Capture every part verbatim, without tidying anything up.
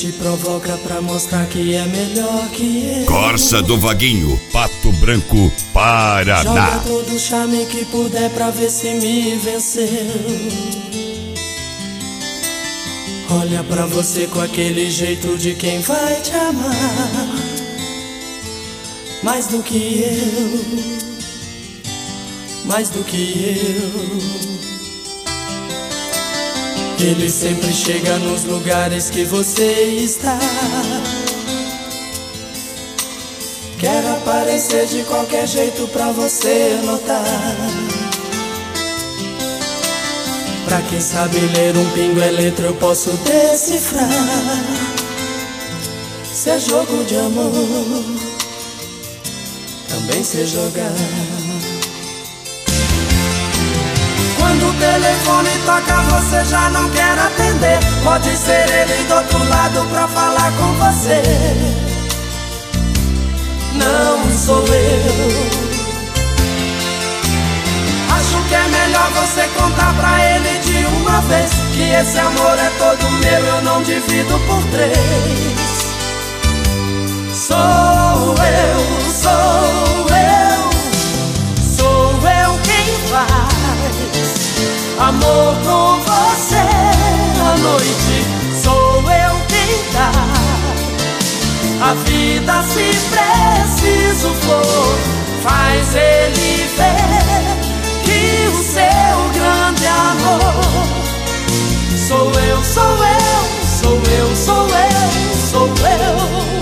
te provoca pra mostrar que é melhor que eu. Corsa do Vaguinho, Pato Branco, Paraná. Joga todo o charme que puder pra ver se me venceu. Olha pra você com aquele jeito de quem vai te amar mais do que eu, mais do que eu. Ele sempre chega nos lugares que você está. Quer aparecer de qualquer jeito pra você notar. Pra quem sabe ler um pingo é letra, eu posso decifrar. Se é jogo de amor, também sei jogar. Quando o telefone toca você já não quer atender. Pode ser ele do outro lado pra falar com você. Não sou eu. Acho que é melhor você contar pra ele de uma vez que esse amor é todo meu, eu não divido por três. Sou eu, sou eu, sou eu quem faz amor com você à noite. Sou eu quem dá a vida se preciso for. Faz ele ver que o seu grande amor sou eu, sou eu, sou eu, sou eu, sou eu.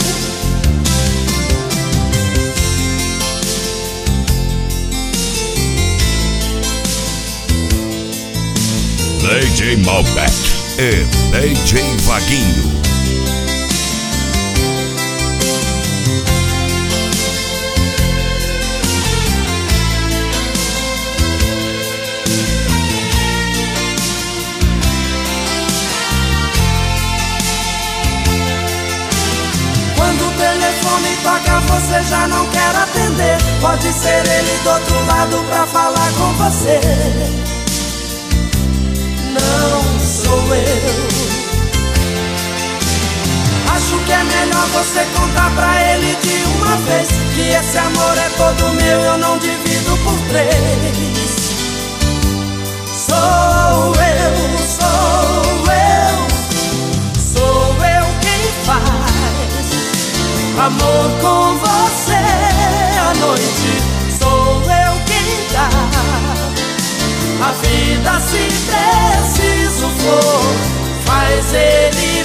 D J Malbec e D J Vaguinho. Quando o telefone toca você já não quer atender. Pode ser ele do outro lado pra falar com você. Não sou eu. Acho que é melhor você contar pra ele de uma vez que esse amor é todo meu, eu não divido por três. Sou eu, sou eu, sou eu quem faz amor com você à noite. Sou eu quem dá a vida se preciso for. Faz ele